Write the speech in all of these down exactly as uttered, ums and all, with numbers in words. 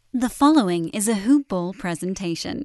The following is a Hoop Ball presentation.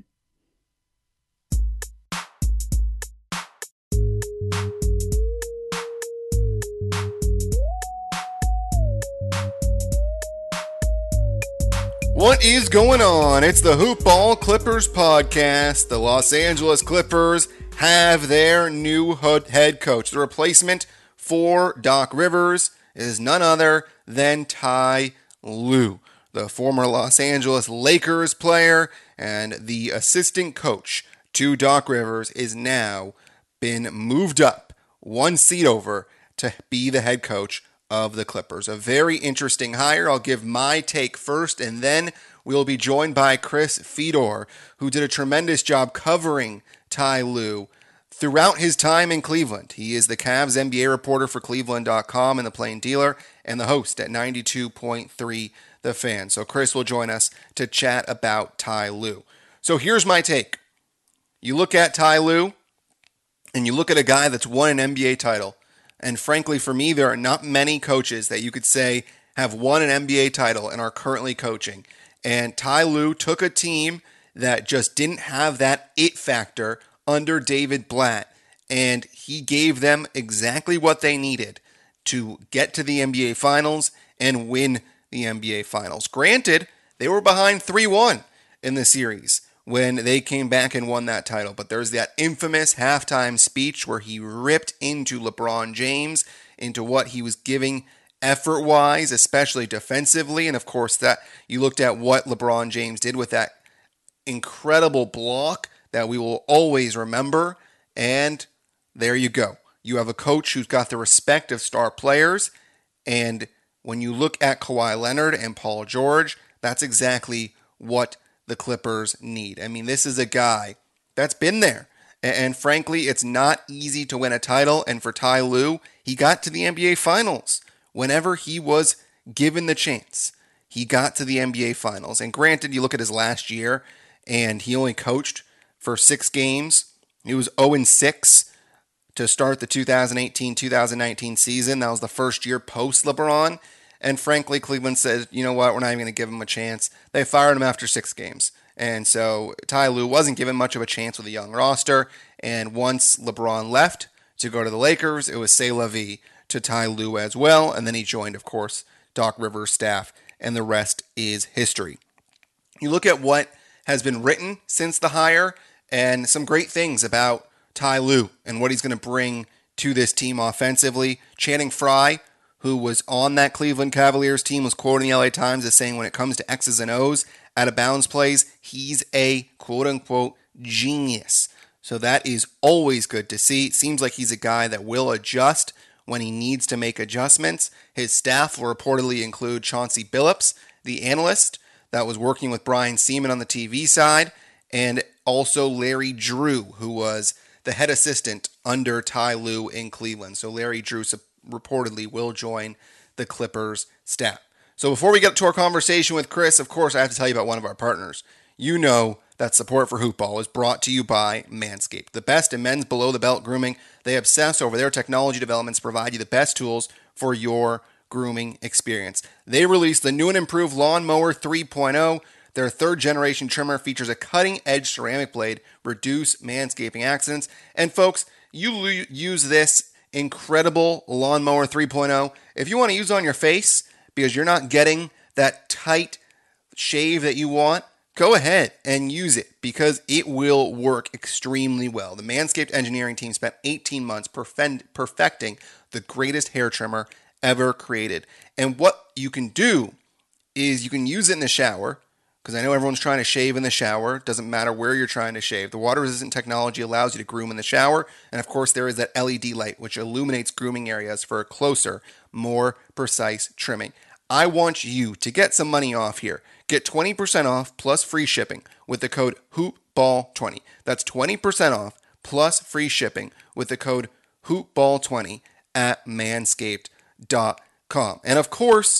What is going on? It's the Hoop Ball Clippers podcast. The Los Angeles Clippers have their new head coach. The replacement for Doc Rivers is none other than Ty Lue, the former Los Angeles Lakers player and the assistant coach to Doc Rivers, is now been moved up one seat over to be the head coach of the Clippers. A very interesting hire. I'll give my take first, and then we'll be joined by Chris Fedor, who did a tremendous job covering Ty Lue throughout his time in Cleveland. He is the Cavs N B A reporter for Cleveland dot com and the Plain Dealer, and the host at ninety-two point three The Fan. So Chris will join us to chat about Ty Lue. So here's my take. You look at Ty Lue, and you look at a guy that's won an N B A title. And frankly, for me, there are not many coaches that you could say have won an N B A title and are currently coaching. And Ty Lue took a team that just didn't have that it factor under David Blatt, and he gave them exactly what they needed to get to the N B A Finals and win the N B A Finals. Granted, they were behind three one in the series when they came back and won that title. But there's that infamous halftime speech where he ripped into LeBron James, into what he was giving effort-wise, especially defensively. And of course, that you looked at what LeBron James did with that incredible block that we will always remember. And there you go. You have a coach who's got the respect of star players. And when you look at Kawhi Leonard and Paul George, that's exactly what the Clippers need. I mean, this is a guy that's been there. And, and frankly, it's not easy to win a title. And for Ty Lue, he got to the N B A Finals whenever he was given the chance. He got to the N B A Finals. And granted, you look at his last year, and he only coached for six games. He was oh and six to start the two thousand eighteen two thousand nineteen season. That was the first year post-LeBron. And frankly, Cleveland said, you know what, we're not even going to give him a chance. They fired him after six games. And so Ty Lue wasn't given much of a chance with a young roster. And once LeBron left to go to the Lakers, it was c'est la vie to Ty Lue as well. And then he joined, of course, Doc Rivers' staff. And the rest is history. You look at what has been written since the hire and some great things about Ty Lue and what he's going to bring to this team offensively. Channing Frye, who was on that Cleveland Cavaliers team, was quoted in the L A Times as saying when it comes to X's and O's, out of bounds plays, he's a quote-unquote genius. So that is always good to see. It seems like he's a guy that will adjust when he needs to make adjustments. His staff will reportedly include Chauncey Billups, the analyst that was working with Brian Seaman on the T V side, and also Larry Drew, who was the head assistant under Ty Lue in Cleveland. So Larry Drew reportedly will join the Clippers staff. So before we get to our conversation with Chris, of course, I have to tell you about one of our partners. You know that support for Hoop Ball is brought to you by Manscaped, the best in men's below-the-belt grooming. They obsess over their technology developments to provide you the best tools for your grooming experience. They released the new and improved Lawnmower three point oh. Their third-generation trimmer features a cutting-edge ceramic blade, reduce manscaping accidents. And folks, you l- use this incredible Lawnmower three point oh. If you want to use it on your face because you're not getting that tight shave that you want, go ahead and use it because it will work extremely well. The Manscaped engineering team spent eighteen months perfect- perfecting the greatest hair trimmer ever created. And what you can do is you can use it in the shower, because I know everyone's trying to shave in the shower. It doesn't matter where you're trying to shave. The water-resistant technology allows you to groom in the shower. And of course, there is that L E D light, which illuminates grooming areas for a closer, more precise trimming. I want you to get some money off here. Get twenty percent off plus free shipping with the code hoop ball twenty. That's twenty percent off plus free shipping with the code hoop ball twenty at manscaped dot com. And of course,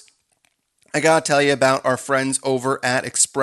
I gotta tell you about our friends over at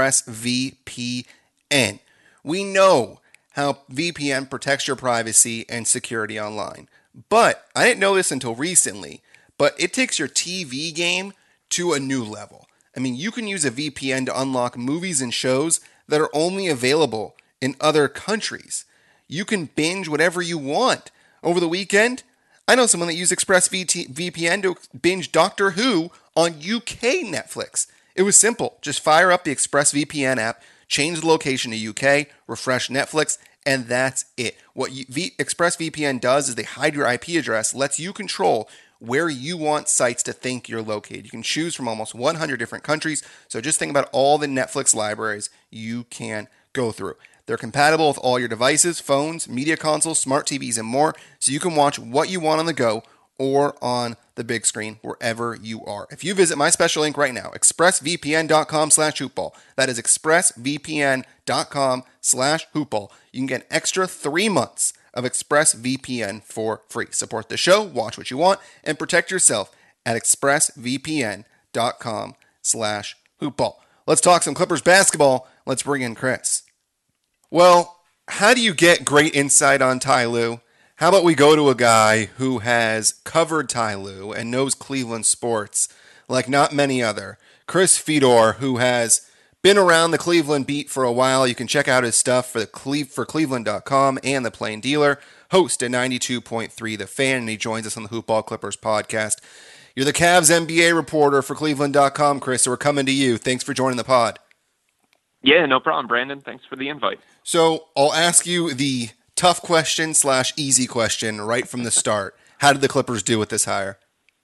ExpressVPN. We know how V P N protects your privacy and security online. But I didn't know this until recently, but it takes your T V game to a new level. I mean, you can use a V P N to unlock movies and shows that are only available in other countries. You can binge whatever you want. Over the weekend, I know someone that used ExpressVPN to binge Doctor Who on U K Netflix. It was simple. Just fire up the ExpressVPN app, change the location to U K, refresh Netflix, and that's it. What you, v, ExpressVPN does is they hide your I P address, lets you control where you want sites to think you're located. You can choose from almost one hundred different countries, so just think about all the Netflix libraries you can go through. They're compatible with all your devices, phones, media consoles, smart T Vs, and more, so you can watch what you want on the go or on the big screen wherever you are. If you visit my special link right now, expressvpn.com slash hoopball, that is expressvpn.com slash hoopball, you can get an extra three months of ExpressVPN for free. Support the show, watch what you want, and protect yourself at expressvpn.com slash hoopball. Let's talk some Clippers basketball. Let's bring in Chris. Well, how do you get great insight on Ty Lue? How about we go to a guy who has covered Ty Lue and knows Cleveland sports like not many other. Chris Fedor, who has been around the Cleveland beat for a while. You can check out his stuff for the Cle- for Cleveland dot com and the Plain Dealer. Host at ninety-two point three The Fan, and he joins us on the Hoopball Clippers podcast. You're the Cavs N B A reporter for Cleveland dot com, Chris, so we're coming to you. Thanks for joining the pod. Yeah, no problem, Brandon. Thanks for the invite. So I'll ask you the tough question slash easy question right from the start. How did the Clippers do with this hire?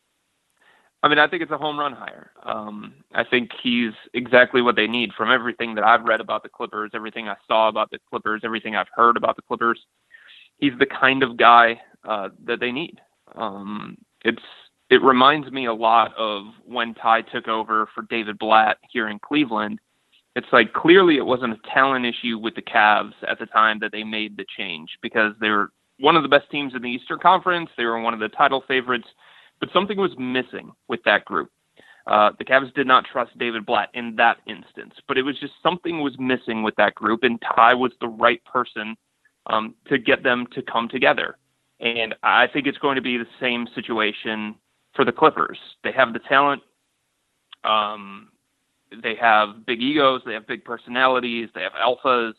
I mean, I think it's a home run hire. Um, I think he's exactly what they need. From everything that I've read about the Clippers, everything I saw about the Clippers, everything I've heard about the Clippers, he's the kind of guy uh, that they need. Um, it's it reminds me a lot of when Ty took over for David Blatt here in Cleveland. It's like clearly it wasn't a talent issue with the Cavs at the time that they made the change, because they were one of the best teams in the Eastern Conference. They were one of the title favorites, but something was missing with that group. Uh, the Cavs did not trust David Blatt in that instance, but it was just something was missing with that group, and Ty was the right person um, to get them to come together. And I think it's going to be the same situation for the Clippers. They have the talent. Um, They have big egos, they have big personalities, they have alphas,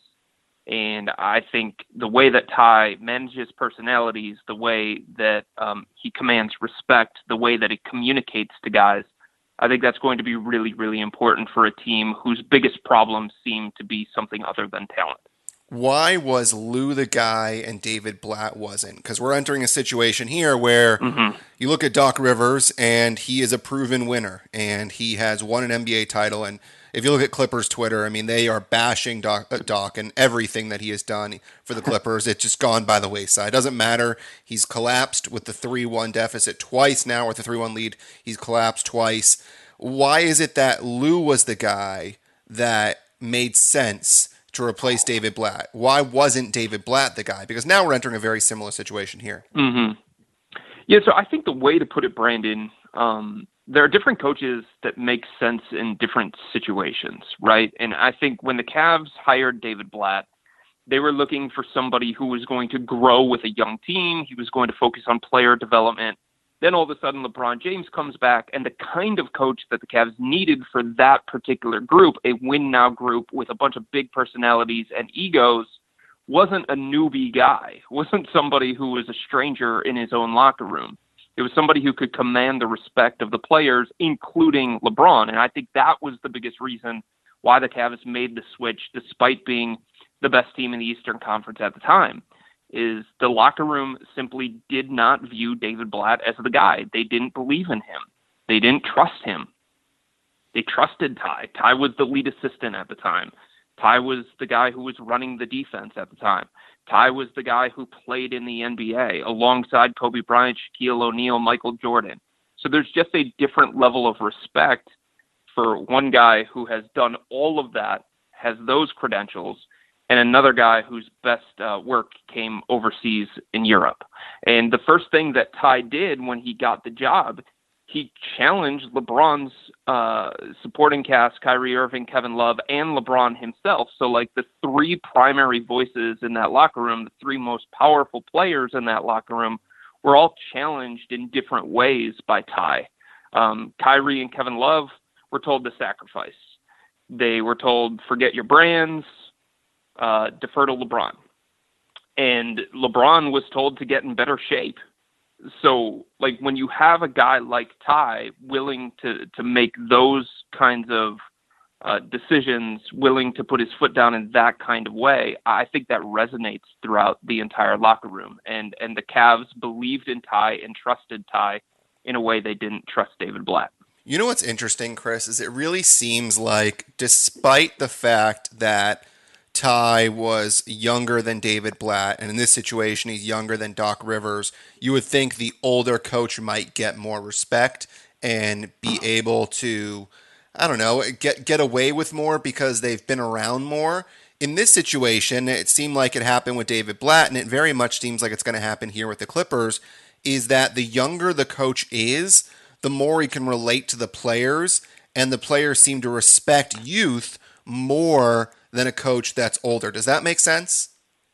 and I think the way that Ty manages personalities, the way that um, he commands respect, the way that he communicates to guys, I think that's going to be really, really important for a team whose biggest problems seem to be something other than talent. Why was Lue the guy and David Blatt wasn't? Because we're entering a situation here where mm-hmm. you look at Doc Rivers, and he is a proven winner, and he has won an N B A title. And if you look at Clippers Twitter, I mean, they are bashing Doc, uh, Doc and everything that he has done for the Clippers. It's just gone by the wayside. It doesn't matter. He's collapsed with the three one deficit twice now, with the three one lead. He's collapsed twice. Why is it that Lue was the guy that made sense to replace David Blatt? Why wasn't David Blatt the guy? Because now we're entering a very similar situation here. Mm-hmm. Yeah, so I think the way to put it, Brandon, um, there are different coaches that make sense in different situations, right? And I think when the Cavs hired David Blatt, they were looking for somebody who was going to grow with a young team. He was going to focus on player development. Then all of a sudden, LeBron James comes back, and the kind of coach that the Cavs needed for that particular group, a win-now group with a bunch of big personalities and egos, wasn't a newbie guy, wasn't somebody who was a stranger in his own locker room. It was somebody who could command the respect of the players, including LeBron. And I think that was the biggest reason why the Cavs made the switch, despite being the best team in the Eastern Conference at the time. Is the locker room simply did not view David Blatt as the guy. They didn't believe in him. They didn't trust him. They trusted Ty. Ty was the lead assistant at the time. Ty was the guy who was running the defense at the time. Ty was the guy who played in the N B A alongside Kobe Bryant, Shaquille O'Neal, Michael Jordan. So there's just a different level of respect for one guy who has done all of that, has those credentials, and another guy whose best uh, work came overseas in Europe. And the first thing that Ty did when he got the job, he challenged LeBron's uh, supporting cast, Kyrie Irving, Kevin Love, and LeBron himself. So like the three primary voices in that locker room, the three most powerful players in that locker room, were all challenged in different ways by Ty. Um, Kyrie and Kevin Love were told to sacrifice. They were told, forget your brands, uh, defer to LeBron. And LeBron was told to get in better shape. So, like, when you have a guy like Ty willing to, to make those kinds of uh, decisions, willing to put his foot down in that kind of way, I think that resonates throughout the entire locker room. And, and the Cavs believed in Ty and trusted Ty in a way they didn't trust David Blatt. You know what's interesting, Chris, is it really seems like despite the fact that Ty was younger than David Blatt, and in this situation he's younger than Doc Rivers, you would think the older coach might get more respect and be able to, I don't know, get get away with more because they've been around more. In this situation, it seemed like it happened with David Blatt, and it very much seems like it's going to happen here with the Clippers, is that the younger the coach is, the more he can relate to the players, and the players seem to respect youth more than a coach that's older. Does that make sense?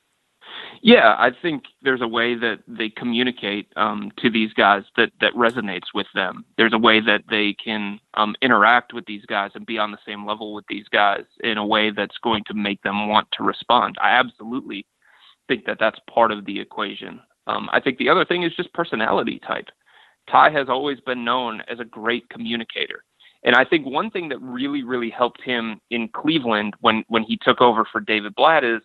Yeah, I think there's a way that they communicate um, to these guys that, that resonates with them. There's a way that they can um, interact with these guys and be on the same level with these guys in a way that's going to make them want to respond. I absolutely think that that's part of the equation. Um, I think the other thing is just personality type. Ty has always been known as a great communicator. And I think one thing that really, really helped him in Cleveland when, when he took over for David Blatt is,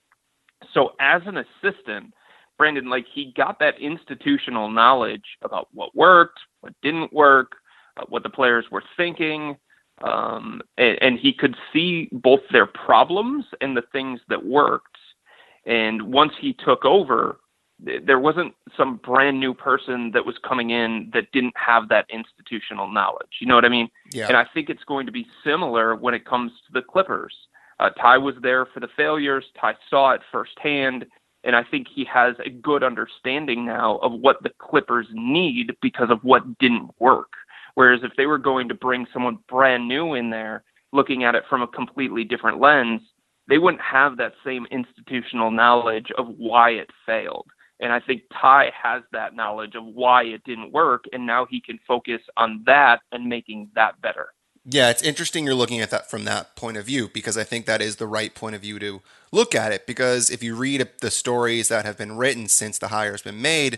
so as an assistant, Brandon, like he got that institutional knowledge about what worked, what didn't work, uh, what the players were thinking, um, and, and he could see both their problems and the things that worked. And once he took over, there wasn't some brand new person that was coming in that didn't have that institutional knowledge. You know what I mean? Yeah. And I think it's going to be similar when it comes to the Clippers. Uh, Ty was there for the failures. Ty saw it firsthand. And I think he has a good understanding now of what the Clippers need because of what didn't work. Whereas if they were going to bring someone brand new in there, looking at it from a completely different lens, they wouldn't have that same institutional knowledge of why it failed. And I think Ty has that knowledge of why it didn't work, and now he can focus on that and making that better. Yeah, it's interesting you're looking at that from that point of view, because I think that is the right point of view to look at it. Because if you read the stories that have been written since the hire's been made,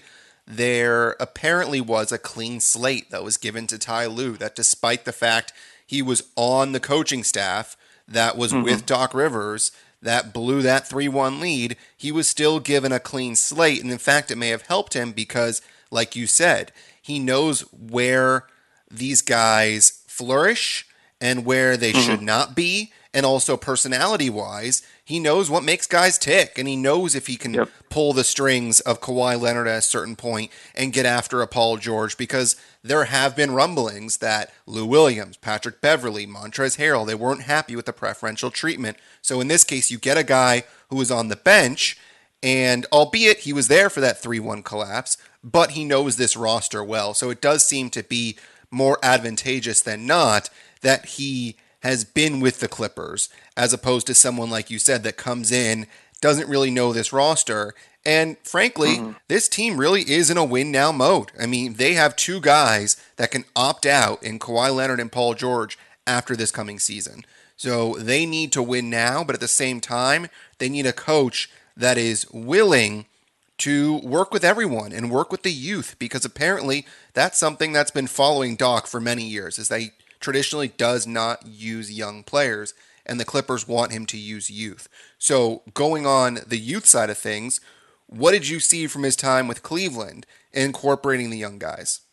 there apparently was a clean slate that was given to Ty Lue, that despite the fact he was on the coaching staff that was mm-hmm. with Doc Rivers, that blew that three one lead, he was still given a clean slate. And in fact, it may have helped him because, like you said, he knows where these guys flourish and where they mm-hmm. should not be. And also personality-wise, he knows what makes guys tick. And he knows if he can yep. pull the strings of Kawhi Leonard at a certain point and get after a Paul George, because there have been rumblings that Lou Williams, Patrick Beverley, Montrezl Harrell, they weren't happy with the preferential treatment. So in this case, you get a guy who was on the bench, and albeit he was there for that three one collapse, but he knows this roster well. So it does seem to be more advantageous than not that he has been with the Clippers, as opposed to someone, like you said, that comes in, doesn't really know this roster. And frankly, mm-hmm. this team really is in a win-now mode. I mean, they have two guys that can opt out in Kawhi Leonard and Paul George after this coming season. So they need to win now, but at the same time, they need a coach that is willing to work with everyone and work with the youth, because apparently that's something that's been following Doc for many years, is that he traditionally does not use young players, and the Clippers want him to use youth. So going on the youth side of things, what did you see from his time with Cleveland incorporating the young guys?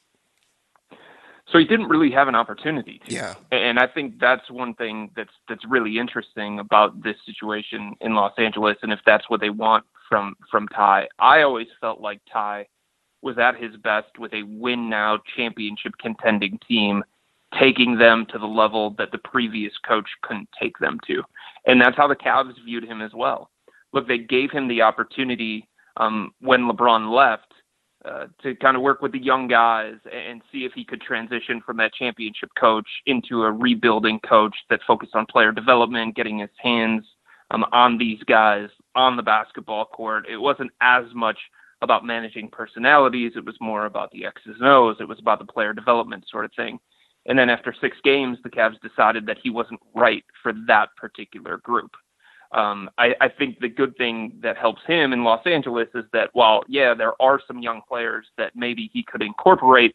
So he didn't really have an opportunity to. Yeah. And I think that's one thing that's that's really interesting about this situation in Los Angeles, and if that's what they want from, from Ty. I always felt like Ty was at his best with a win-now championship contending team, taking them to the level that the previous coach couldn't take them to. And that's how the Cavs viewed him as well. Look, they gave him the opportunity um, when LeBron left uh, to kind of work with the young guys and see if he could transition from that championship coach into a rebuilding coach that focused on player development, getting his hands um, on these guys on the basketball court. It wasn't as much about managing personalities. It was more about the X's and O's. It was about the player development sort of thing. And then after six games, the Cavs decided that he wasn't right for that particular group. Um, I, I think the good thing that helps him in Los Angeles is that while, yeah, there are some young players that maybe he could incorporate,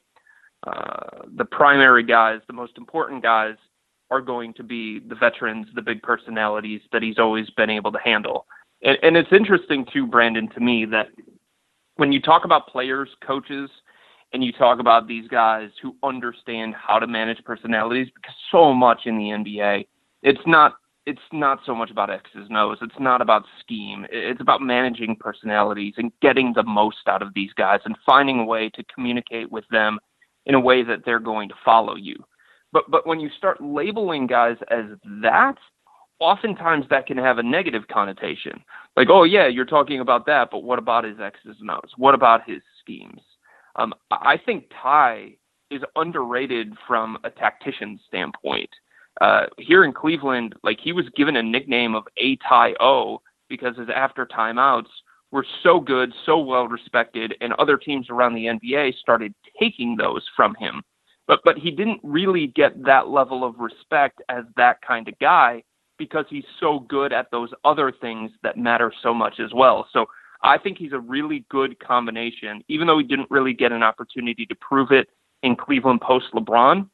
uh, the primary guys, the most important guys, are going to be the veterans, the big personalities that he's always been able to handle. And, and it's interesting too, Brandon, to me, that when you talk about players, coaches, and you talk about these guys who understand how to manage personalities, because so much in the N B A, it's not it's not so much about X's and O's. It's not about scheme. It's about managing personalities and getting the most out of these guys and finding a way to communicate with them in a way that they're going to follow you. But but when you start labeling guys as that, oftentimes that can have a negative connotation. Like, oh, yeah, you're talking about that, but what about his X's and O's? What about his schemes? Um, I think Ty is underrated from a tactician standpoint. Uh, here in Cleveland, like he was given a nickname of A Ty O because his after timeouts were so good, so well respected, and other teams around the N B A started taking those from him. But but he didn't really get that level of respect as that kind of guy because he's so good at those other things that matter so much as well. So I think he's a really good combination, even though he didn't really get an opportunity to prove it in Cleveland post LeBron.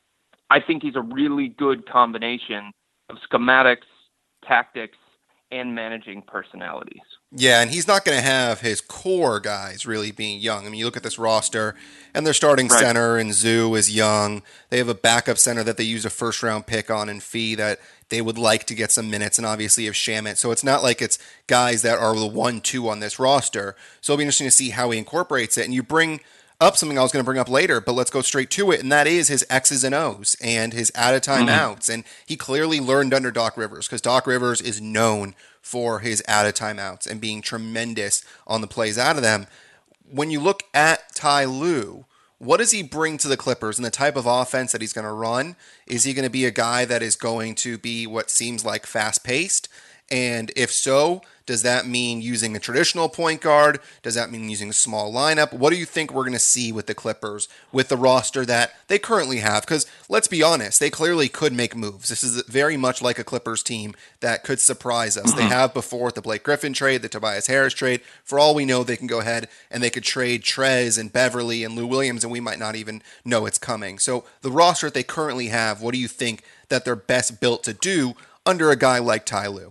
I think he's a really good combination of schematics, tactics, and managing personalities. Yeah, and he's not going to have his core guys really being young. I mean, you look at this roster, and their starting right. center and Zoo is young. They have a backup center that they use a first-round pick on in Fee that they would like to get some minutes, and obviously have Shamet. So it's not like it's guys that are the one two on this roster. So it'll be interesting to see how he incorporates it. And you bring up something I was going to bring up later, but let's go straight to it, and that is his X's and O's and his out-of-time mm-hmm. outs. And he clearly learned under Doc Rivers because Doc Rivers is known for his out-of-time outs and being tremendous on the plays out of them. When you look at Ty Lue, what does he bring to the Clippers and the type of offense that he's going to run? Is he going to be a guy that is going to be what seems like fast-paced? And if so, does that mean using a traditional point guard? Does that mean using a small lineup? What do you think we're going to see with the Clippers with the roster that they currently have? Because let's be honest, they clearly could make moves. This is very much like a Clippers team that could surprise us. Mm-hmm. They have before with the Blake Griffin trade, the Tobias Harris trade. For all we know, they can go ahead and they could trade Trez and Beverly and Lou Williams, and we might not even know it's coming. So the roster that they currently have, what do you think that they're best built to do under a guy like Ty Lue?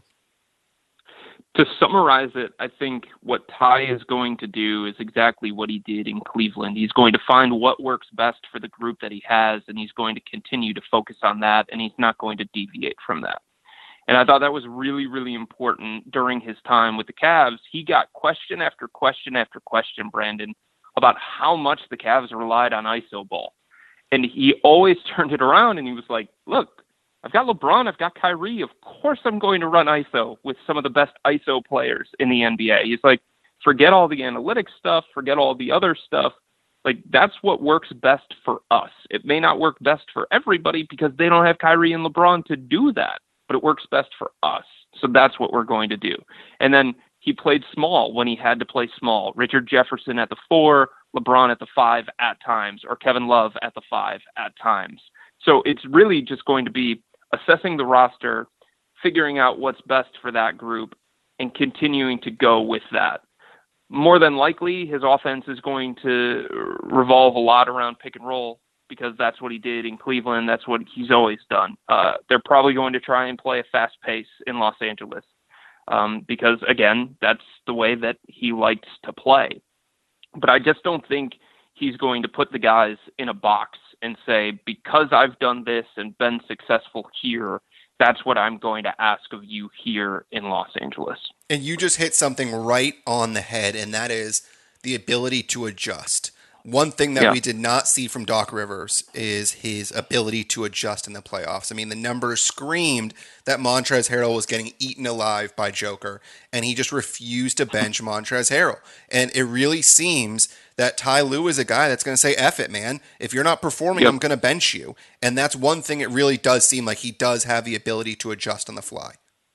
To summarize it, I think what Ty is going to do is exactly what he did in Cleveland. He's going to find what works best for the group that he has, and he's going to continue to focus on that, and he's not going to deviate from that. And I thought that was really, really important during his time with the Cavs. He got question after question after question, Brandon, about how much the Cavs relied on I S O ball. And he always turned it around, and he was like, look, I've got LeBron, I've got Kyrie. Of course I'm going to run I S O with some of the best I S O players in the N B A. He's like, forget all the analytics stuff, forget all the other stuff. Like, that's what works best for us. It may not work best for everybody because they don't have Kyrie and LeBron to do that, but it works best for us. So that's what we're going to do. And then he played small when he had to play small. Richard Jefferson at the four, LeBron at the five at times, or Kevin Love at the five at times. So it's really just going to be assessing the roster, figuring out what's best for that group, and continuing to go with that. More than likely, his offense is going to revolve a lot around pick and roll because that's what he did in Cleveland. That's what he's always done. Uh, they're probably going to try and play a fast pace in Los Angeles um, because, again, that's the way that he likes to play. But I just don't think he's going to put the guys in a box and say, because I've done this and been successful here, that's what I'm going to ask of you here in Los Angeles. And you just hit something right on the head, and that is the ability to adjust. One thing that yeah. we did not see from Doc Rivers is his ability to adjust in the playoffs. I mean, the numbers screamed that Montrezl Harrell was getting eaten alive by Joker, and he just refused to bench Montrezl Harrell. And it really seems that Ty Lue is a guy that's going to say, F it, man. If you're not performing, yep. I'm going to bench you. And that's one thing it really does seem like he does have the ability to adjust on the fly.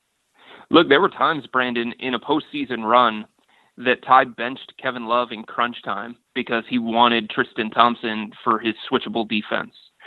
Look, there were times, Brandon, in a postseason run that Ty benched Kevin Love in crunch time because he wanted Tristan Thompson for his switchable defense.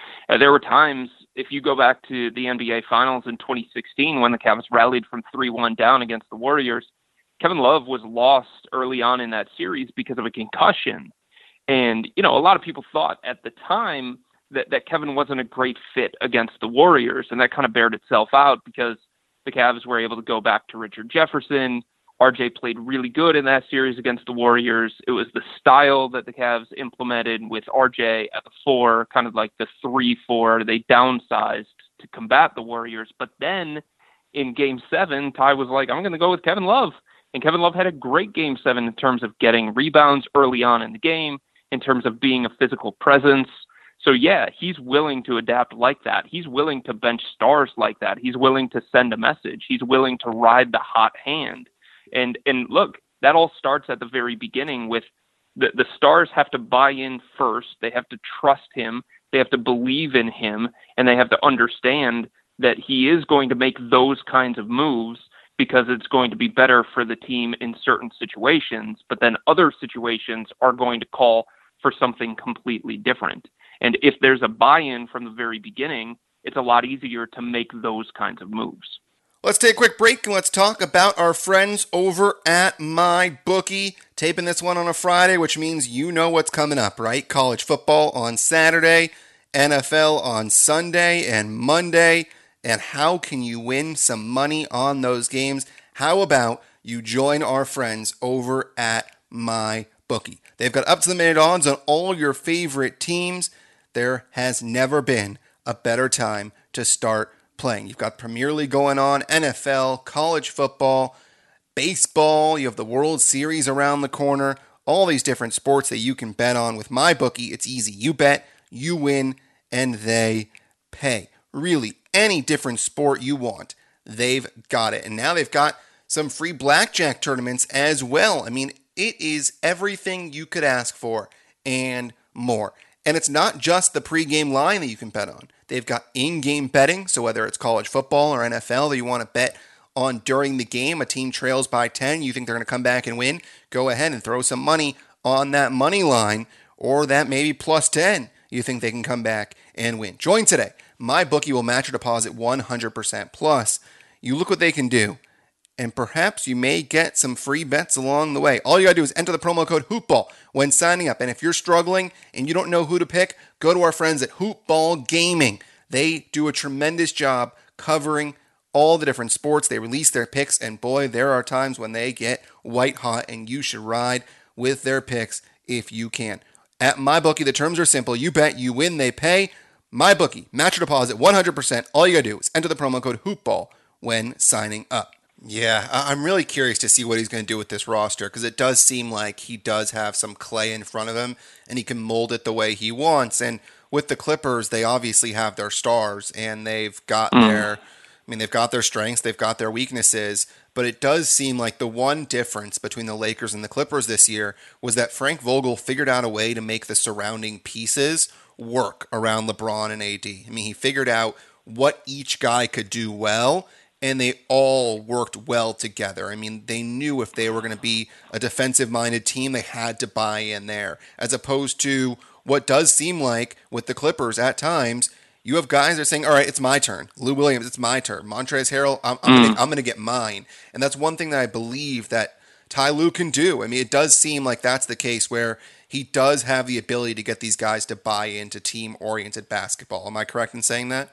Uh, there were times, if you go back to the N B A Finals in twenty sixteen, when the Cavs rallied from three one down against the Warriors, Kevin Love was lost early on in that series because of a concussion. And, you know, a lot of people thought at the time that, that Kevin wasn't a great fit against the Warriors, and that kind of bared itself out because the Cavs were able to go back to Richard Jefferson. R J played really good in that series against the Warriors. It was the style that the Cavs implemented with R J at the four, kind of like the three four. They downsized to combat the Warriors. But then in game seven, Ty was like, I'm going to go with Kevin Love. And Kevin Love had a great game seven in terms of getting rebounds early on in the game, in terms of being a physical presence. So, yeah, he's willing to adapt like that. He's willing to bench stars like that. He's willing to send a message. He's willing to ride the hot hand. And and look, that all starts at the very beginning with the, the stars have to buy in first. They have to trust him. They have to believe in him. And they have to understand that he is going to make those kinds of moves because it's going to be better for the team in certain situations. But then other situations are going to call for something completely different. And if there's a buy-in from the very beginning, it's a lot easier to make those kinds of moves. Let's take a quick break and let's talk about our friends over at MyBookie. Taping this one on a Friday, which means you know what's coming up, right? College football on Saturday, N F L on Sunday and Monday. And how can you win some money on those games? How about you join our friends over at MyBookie? They've got up-to-the-minute odds on all your favorite teams. There has never been a better time to start playing. You've got Premier League going on, N F L, college football, baseball. You have the World Series around the corner. All these different sports that you can bet on. With MyBookie, it's easy. You bet, you win, and they pay. Really, any different sport you want, they've got it. And now they've got some free blackjack tournaments as well. I mean, it is everything you could ask for and more. And it's not just the pregame line that you can bet on. They've got in-game betting, so whether it's college football or N F L that you want to bet on during the game, a team trails by ten, you think they're going to come back and win, go ahead and throw some money on that money line, or that maybe plus ten, you think they can come back and win. Join today. MyBookie will match your deposit one hundred percent. Plus, you look what they can do, and perhaps you may get some free bets along the way. All you got to do is enter the promo code HoopBall when signing up. And if you're struggling and you don't know who to pick, go to our friends at Hoopball Gaming. They do a tremendous job covering all the different sports. They release their picks, and boy, there are times when they get white hot, and you should ride with their picks if you can. At MyBookie, the terms are simple. You bet, you win, they pay. MyBookie, match your deposit one hundred percent. All you got to do is enter the promo code HoopBall when signing up. Yeah, I'm really curious to see what he's going to do with this roster, because it does seem like he does have some clay in front of him and he can mold it the way he wants. And with the Clippers, they obviously have their stars and they've got mm. their, I mean, they've got their strengths, they've got their weaknesses, but it does seem like the one difference between the Lakers and the Clippers this year was that Frank Vogel figured out a way to make the surrounding pieces work around LeBron and A D. I mean, he figured out what each guy could do well, and they all worked well together. I mean, they knew if they were going to be a defensive-minded team, they had to buy in there. As opposed to what does seem like with the Clippers at times, you have guys that are saying, all right, it's my turn. Lou Williams, it's my turn. Montrezl Harrell, I'm, I'm mm. going to get mine. And that's one thing that I believe that Ty Lue can do. I mean, it does seem like that's the case where he does have the ability to get these guys to buy into team-oriented basketball. Am I correct in saying that?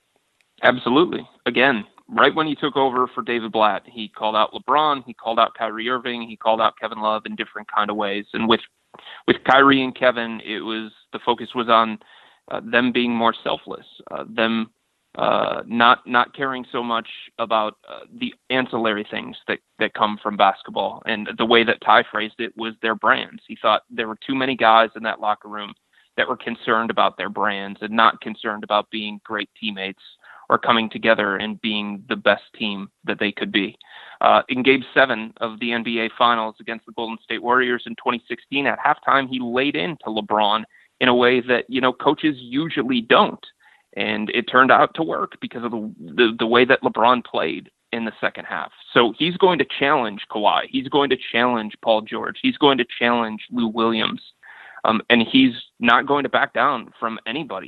Absolutely. Again, right when he took over for David Blatt, he called out LeBron, he called out Kyrie Irving, he called out Kevin Love in different kind of ways. And with with Kyrie and Kevin, it was the focus was on uh, them being more selfless, uh, them uh, not not caring so much about uh, the ancillary things that, that come from basketball. And the way that Ty phrased it was their brands. He thought there were too many guys in that locker room that were concerned about their brands and not concerned about being great teammates or coming together and being the best team that they could be. Uh, in Game seven of the N B A Finals against the Golden State Warriors in twenty sixteen, at halftime, he laid into LeBron in a way that, you know, coaches usually don't. And it turned out to work because of the, the, the way that LeBron played in the second half. So he's going to challenge Kawhi. He's going to challenge Paul George. He's going to challenge Lou Williams. Um, and he's not going to back down from anybody.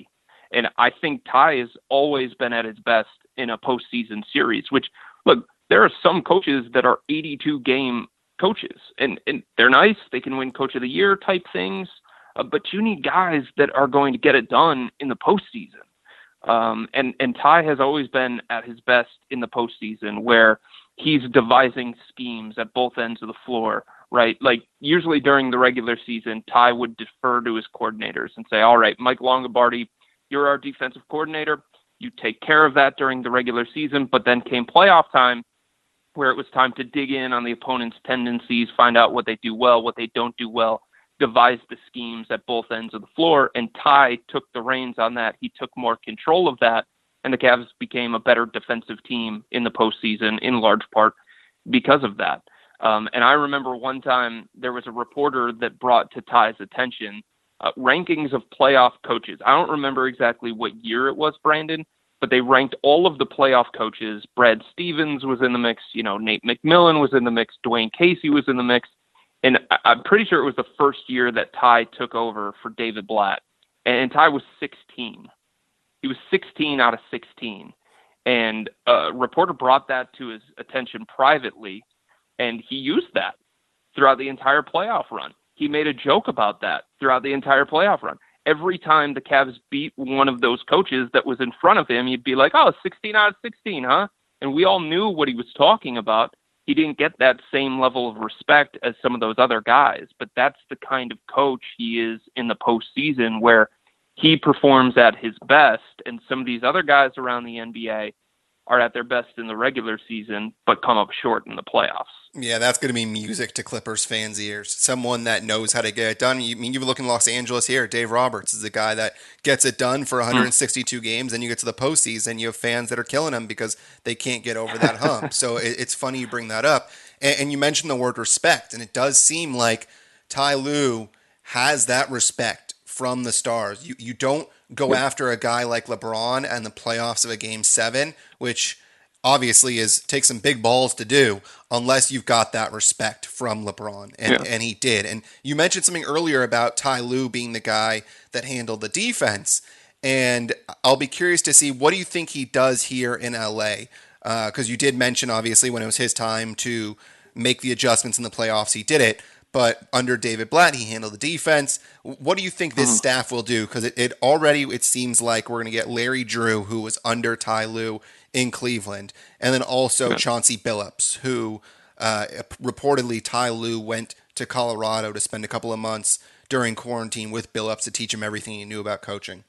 And I think Ty has always been at his best in a postseason series, which, look, there are some coaches that are eighty-two game coaches, and, and they're nice. They can win coach of the year type things, uh, but you need guys that are going to get it done in the postseason. Um, and, and Ty has always been at his best in the postseason, where he's devising schemes at both ends of the floor, right? Like usually during the regular season, Ty would defer to his coordinators and say, all right, Mike Longobardi, you're our defensive coordinator. You take care of that during the regular season. But then came playoff time, where it was time to dig in on the opponent's tendencies, find out what they do well, what they don't do well, devise the schemes at both ends of the floor. And Ty took the reins on that. He took more control of that. And the Cavs became a better defensive team in the postseason, in large part because of that. Um, and I remember one time there was a reporter that brought to Ty's attention uh, rankings of playoff coaches. I don't remember exactly what year it was, Brandon, but they ranked all of the playoff coaches. Brad Stevens was in the mix. You know, Nate McMillan was in the mix. Dwayne Casey was in the mix. And I- I'm pretty sure it was the first year that Ty took over for David Blatt. And Ty was sixteen. He was sixteen out of sixteen. And a reporter brought that to his attention privately, and he used that throughout the entire playoff run. He made a joke about that throughout the entire playoff run. Every time the Cavs beat one of those coaches that was in front of him, he'd be like, oh, sixteen out of sixteen, huh? And we all knew what he was talking about. He didn't get that same level of respect as some of those other guys, but that's the kind of coach he is in the postseason, where he performs at his best, and some of these other guys around the N B A are at their best in the regular season, but come up short in the playoffs. Yeah, that's going to be music to Clippers fans' ears. Someone that knows how to get it done. You I mean you look in Los Angeles here. Dave Roberts is the guy that gets it done for one hundred sixty-two mm. games, and you get to the postseason, you have fans that are killing him because they can't get over that hump. So it, it's funny you bring that up. And, and you mentioned the word respect, and it does seem like Ty Lue has that respect from the stars. You you don't go after a guy like LeBron and the playoffs of a game seven, which obviously is takes some big balls to do, unless you've got that respect from LeBron. And, yeah. and he did. And you mentioned something earlier about Ty Lue being the guy that handled the defense. And I'll be curious to see, what do you think he does here in L A? Because uh, you did mention, obviously, when it was his time to make the adjustments in the playoffs, he did it. But under David Blatt, he handled the defense. What do you think this mm-hmm. staff will do? Because it, it already, it seems like we're going to get Larry Drew, who was under Ty Lue in Cleveland, and then also yeah. Chauncey Billups, who uh, reportedly Ty Lue went to Colorado to spend a couple of months during quarantine with Billups to teach him everything he knew about coaching.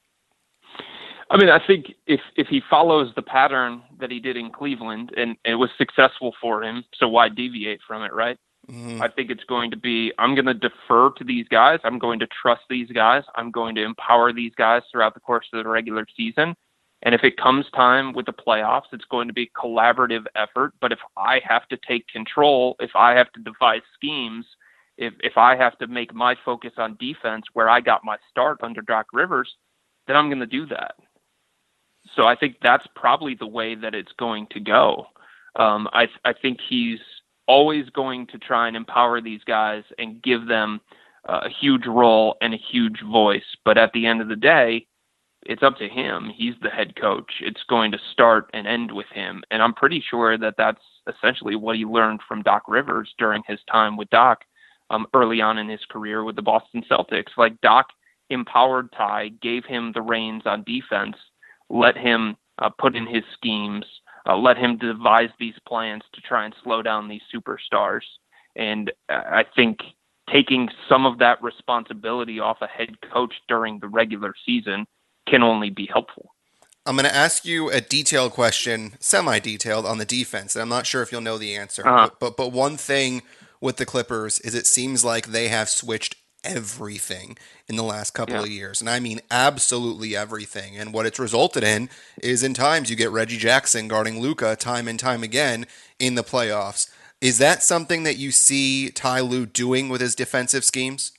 I mean, I think if, if he follows the pattern that he did in Cleveland, and it was successful for him, so why deviate from it, right? Mm-hmm. I think it's going to be, I'm going to defer to these guys. I'm going to trust these guys. I'm going to empower these guys throughout the course of the regular season. And if it comes time with the playoffs, it's going to be collaborative effort. But if I have to take control, if I have to devise schemes, if if I have to make my focus on defense where I got my start under Doc Rivers, then I'm going to do that. So I think that's probably the way that it's going to go. Um, I I think he's always going to try and empower these guys and give them uh, a huge role and a huge voice. But at the end of the day, it's up to him. He's the head coach. It's going to start and end with him. And I'm pretty sure that that's essentially what he learned from Doc Rivers during his time with Doc um, early on in his career with the Boston Celtics. Like, Doc empowered Ty, gave him the reins on defense, let him uh, put in his schemes, uh, let him devise these plans to try and slow down these superstars. And uh, I think taking some of that responsibility off a head coach during the regular season can only be helpful. I'm going to ask you a detailed question, semi-detailed, on the defense, and I'm not sure if you'll know the answer. Uh-huh. But, but but one thing with the Clippers is it seems like they have switched everything in the last couple yeah. of years, and I mean absolutely everything. And what it's resulted in is, in times, you get Reggie Jackson guarding Luka time and time again in the playoffs. Is that something that you see Ty Lue doing with his defensive schemes?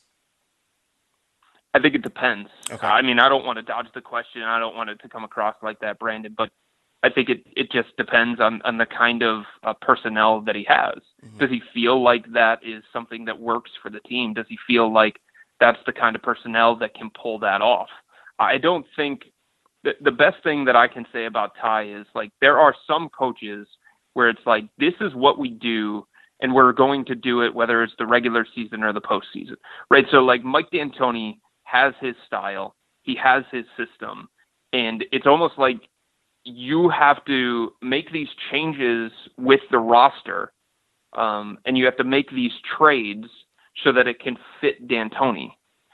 I think it depends. Okay. I mean, I don't want to dodge the question. I don't want it to come across like that, Brandon, but I think it, it just depends on, on the kind of uh, personnel that he has. Mm-hmm. Does he feel like that is something that works for the team? Does he feel like that's the kind of personnel that can pull that off? I don't think the, the best thing that I can say about Ty is, like, there are some coaches where it's like, this is what we do, and we're going to do it whether it's the regular season or the postseason, right? So, like, Mike D'Antoni has his style, he has his system, and it's almost like you have to make these changes with the roster, um, and you have to make these trades so that it can fit D'Antoni.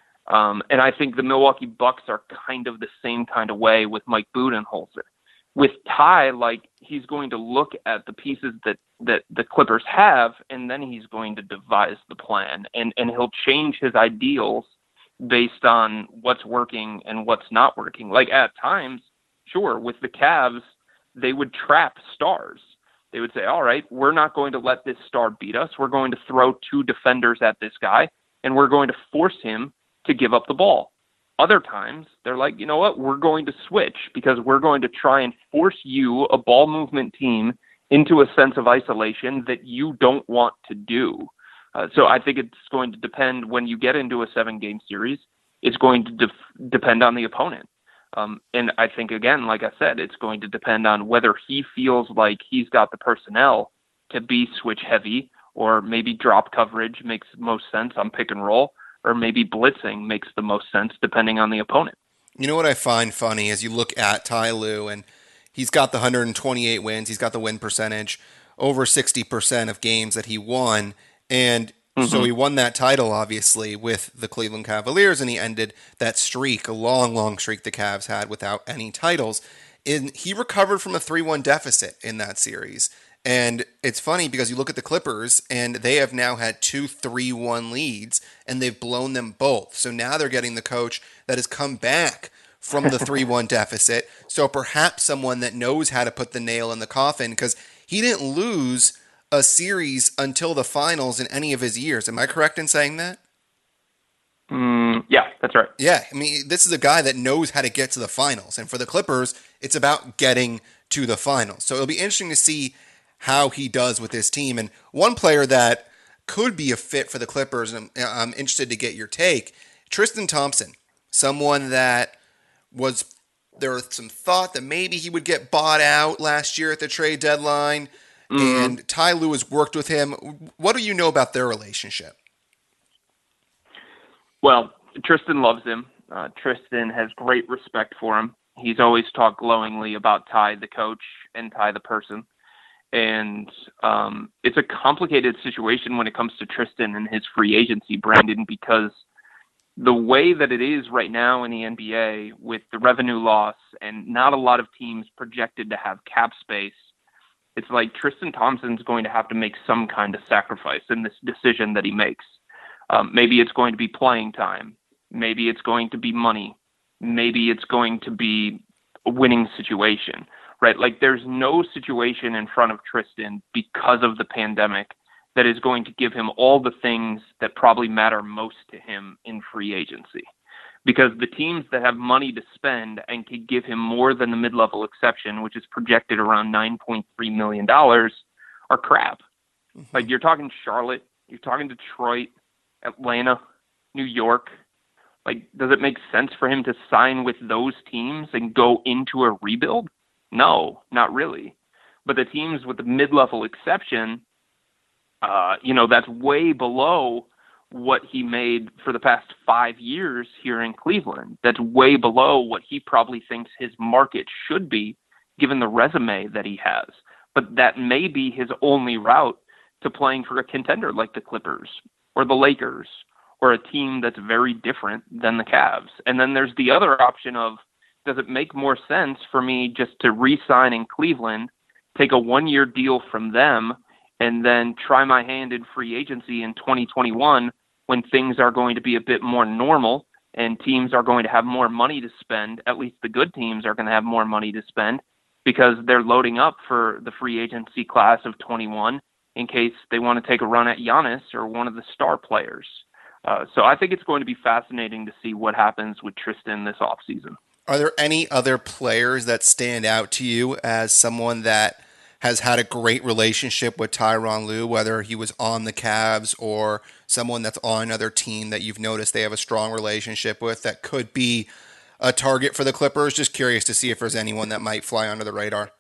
Um, and I think the Milwaukee Bucks are kind of the same kind of way with Mike Budenholzer. With Ty, like, he's going to look at the pieces that, that the Clippers have, and then he's going to devise the plan, and, and he'll change his ideals based on what's working and what's not working. Like, at times, sure, with the Cavs, they would trap stars. They would say, all right, we're not going to let this star beat us. We're going to throw two defenders at this guy, and we're going to force him to give up the ball. Other times, they're like, you know what, we're going to switch because we're going to try and force you, a ball movement team, into a sense of isolation that you don't want to do. Uh, so I think it's going to depend when you get into a seven-game series. It's going to def- depend on the opponent. Um, and I think, again, like I said, it's going to depend on whether he feels like he's got the personnel to be switch-heavy, or maybe drop coverage makes most sense on pick and roll, or maybe blitzing makes the most sense depending on the opponent. You know what I find funny is you look at Ty Lue, and he's got the one hundred twenty-eight wins. He's got the win percentage, over sixty percent of games that he won. And mm-hmm. so he won that title, obviously, with the Cleveland Cavaliers, and he ended that streak, a long, long streak the Cavs had without any titles. And he recovered from a three one deficit in that series. And it's funny because you look at the Clippers, and they have now had two three one leads, and they've blown them both. So now they're getting the coach that has come back from the three one deficit. So perhaps someone that knows how to put the nail in the coffin, because he didn't lose a series until the finals in any of his years. Am I correct in saying that? Mm, yeah, that's right. Yeah, I mean, this is a guy that knows how to get to the finals. And for the Clippers, it's about getting to the finals. So it'll be interesting to see how he does with this team. And one player that could be a fit for the Clippers, and I'm, I'm interested to get your take, Tristan Thompson, someone that was, there was some thought that maybe he would get bought out last year at the trade deadline, mm-hmm. and Ty Lue has worked with him. What do you know about their relationship? Well, Tristan loves him. Uh, Tristan has great respect for him. He's always talked glowingly about Ty, the coach, and Ty, the person. And um, it's a complicated situation when it comes to Tristan and his free agency, Brandon, because the way that it is right now in the N B A with the revenue loss and not a lot of teams projected to have cap space, it's like Tristan Thompson's going to have to make some kind of sacrifice in this decision that he makes. Um, maybe it's going to be playing time. Maybe it's going to be money. Maybe it's going to be a winning situation. Right, like there's no situation in front of Tristan because of the pandemic that is going to give him all the things that probably matter most to him in free agency. Because the teams that have money to spend and could give him more than the mid-level exception, which is projected around nine point three million dollars, are crap. Mm-hmm. Like you're talking Charlotte, you're talking Detroit, Atlanta, New York. Like, does it make sense for him to sign with those teams and go into a rebuild? No, not really. But the teams with the mid-level exception, uh, you know, that's way below what he made for the past five years here in Cleveland. That's way below what he probably thinks his market should be, given the resume that he has. But that may be his only route to playing for a contender like the Clippers or the Lakers or a team that's very different than the Cavs. And then there's the other option of, does it make more sense for me just to re-sign in Cleveland, take a one-year deal from them, and then try my hand in free agency in twenty twenty-one when things are going to be a bit more normal and teams are going to have more money to spend? At least the good teams are going to have more money to spend because they're loading up for the free agency class of twenty-one in case they want to take a run at Giannis or one of the star players. Uh, so I think it's going to be fascinating to see what happens with Tristan this offseason. Are there any other players that stand out to you as someone that has had a great relationship with Tyronn Lue, whether he was on the Cavs or someone that's on another team that you've noticed they have a strong relationship with that could be a target for the Clippers? Just curious to see if there's anyone that might fly under the radar.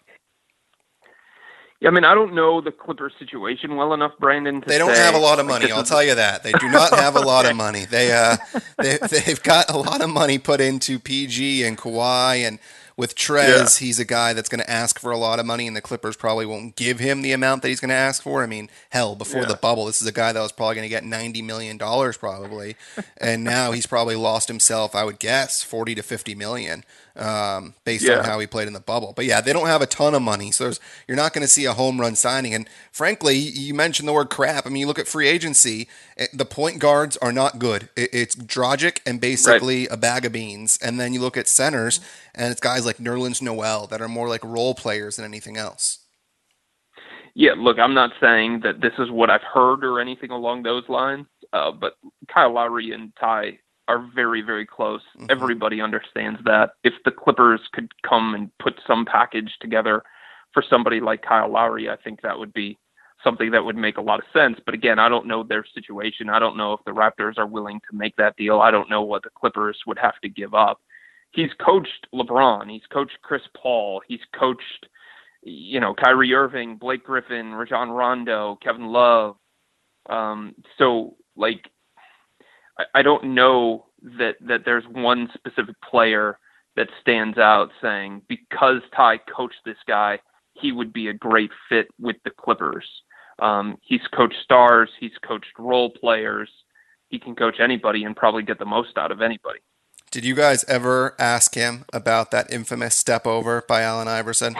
Yeah, I mean, I don't know the Clippers situation well enough, Brandon. To they don't say, have a lot of like, money. I'll is... tell you that they do not have a lot of money. They uh, they they've got a lot of money put into P G and Kawhi, and with Trez, yeah. he's a guy that's going to ask for a lot of money, and the Clippers probably won't give him the amount that he's going to ask for. I mean, hell, before yeah. the bubble, this is a guy that was probably going to get ninety million dollars probably, and now he's probably lost himself, I would guess, forty to fifty million. Um, based yeah. on how he played in the bubble. But yeah, they don't have a ton of money, so there's, you're not going to see a home run signing. And frankly, you mentioned the word crap. I mean, you look at free agency, the point guards are not good. It's Dragic and basically right. a bag of beans. And then you look at centers, and it's guys like Nerlens Noel that are more like role players than anything else. Yeah, look, I'm not saying that this is what I've heard or anything along those lines, uh, but Kyle Lowry and Ty are very, very close. Mm-hmm. Everybody understands that. If the Clippers could come and put some package together for somebody like Kyle Lowry, I think that would be something that would make a lot of sense. But again, I don't know their situation. I don't know if the Raptors are willing to make that deal. I don't know what the Clippers would have to give up. He's coached LeBron. He's coached Chris Paul. He's coached, you know, Kyrie Irving, Blake Griffin, Rajon Rondo, Kevin Love. Um, so, like, I don't know that, that there's one specific player that stands out saying, because Ty coached this guy, he would be a great fit with the Clippers. Um, he's coached stars. He's coached role players. He can coach anybody and probably get the most out of anybody. Did you guys ever ask him about that infamous step over by Allen Iverson?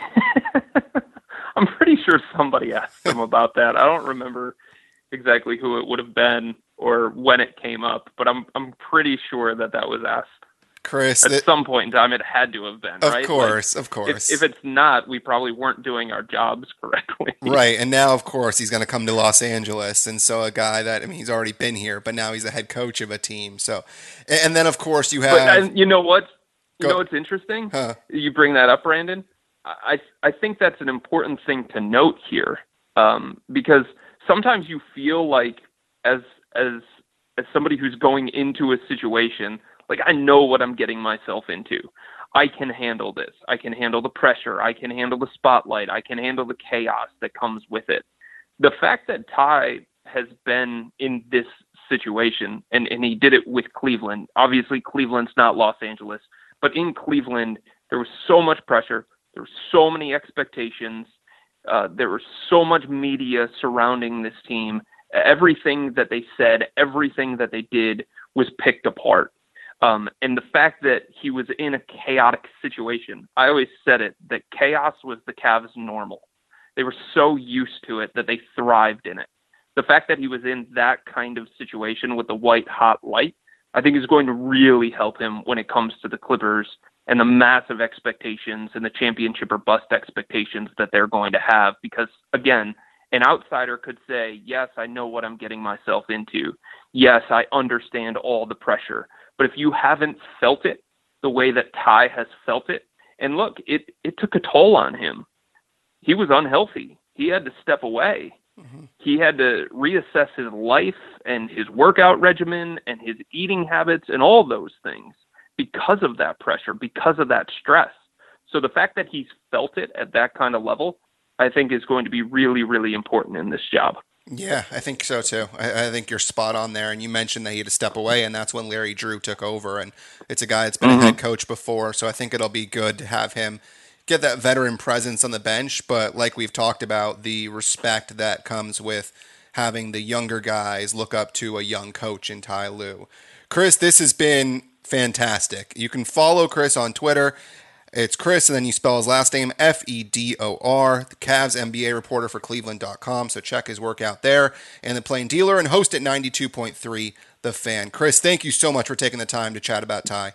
I'm pretty sure somebody asked him about that. I don't remember exactly who it would have been or when it came up, but I'm I'm pretty sure that that was asked. Chris, at it, some point in time, it had to have been, of right? Of course, like, of course. If, if it's not, we probably weren't doing our jobs correctly. Right, and now, of course, he's going to come to Los Angeles, and so a guy that, I mean, he's already been here, but now he's the head coach of a team. So, and then, of course, you have... But, and you know what? You Go. know what's interesting? Huh. You bring that up, Brandon. I I think that's an important thing to note here, um, because sometimes you feel like, as as as somebody who's going into a situation, like, I know what I'm getting myself into. I can handle this. I can handle the pressure. I can handle the spotlight. I can handle the chaos that comes with it. The fact that Ty has been in this situation, and, and he did it with Cleveland. Obviously, Cleveland's not Los Angeles, but in Cleveland, there was so much pressure. There were so many expectations. Uh, there was so much media surrounding this team. Everything that they said, everything that they did was picked apart. Um, and the fact that he was in a chaotic situation, I always said it, that chaos was the Cavs' normal. They were so used to it that they thrived in it. The fact that he was in that kind of situation with the white hot light, I think is going to really help him when it comes to the Clippers and the massive expectations and the championship or bust expectations that they're going to have. Because, again, an outsider could say, yes, I know what I'm getting myself into. Yes, I understand all the pressure. But if you haven't felt it the way that Ty has felt it, and look, it, it took a toll on him. He was unhealthy. He had to step away. Mm-hmm. He had to reassess his life and his workout regimen and his eating habits and all those things because of that pressure, because of that stress. So the fact that he's felt it at that kind of level, I think is going to be really, really important in this job. Yeah, I think so too. I, I think you're spot on there. And you mentioned that he had to step away, and that's when Larry Drew took over. And it's a guy that's been mm-hmm. a head coach before, so I think it'll be good to have him get that veteran presence on the bench. But like we've talked about, the respect that comes with having the younger guys look up to a young coach in Ty Lue. Chris, this has been fantastic. You can follow Chris on Twitter. It's Chris, and then you spell his last name, F E D O R, the Cavs N B A reporter for Cleveland dot com, so check his work out there, and the Plain Dealer, and host at ninety-two point three The Fan. Chris, thank you so much for taking the time to chat about Ty.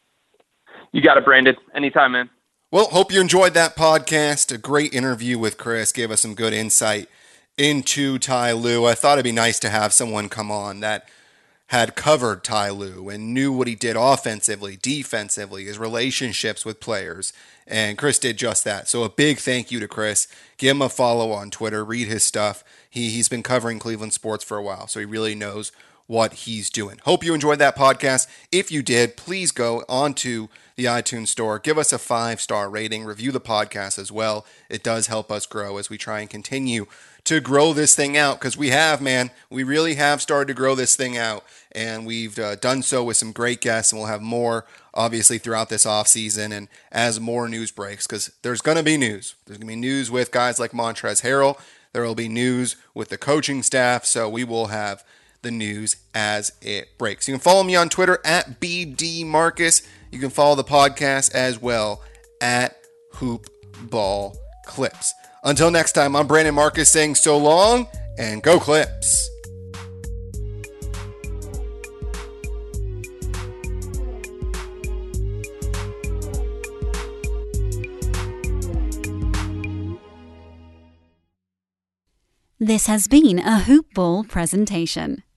You got it, Brandon. Anytime, man. Well, hope you enjoyed that podcast. A great interview with Chris, gave us some good insight into Ty Lue. I thought it'd be nice to have someone come on that had covered Ty Lue and knew what he did offensively, defensively, his relationships with players. And Chris did just that. So a big thank you to Chris. Give him a follow on Twitter. Read his stuff. He, he's been covering Cleveland sports for a while, so he really knows what he's doing. Hope you enjoyed that podcast. If you did, please go onto the iTunes store, give us a five-star rating, review the podcast as well. It does help us grow as we try and continue to grow this thing out, because we have, man, we really have started to grow this thing out, and we've uh, done so with some great guests, and we'll have more, obviously, throughout this offseason and as more news breaks, because there's going to be news. There's going to be news with guys like Montrezl Harrell. There will be news with the coaching staff, so we will have the news as it breaks. You can follow me on Twitter at B D Marcus. You can follow the podcast as well at Hoop Ball Clips. Until next time, I'm Brandon Marcus saying so long and go Clips. This has been a Hoop Ball presentation.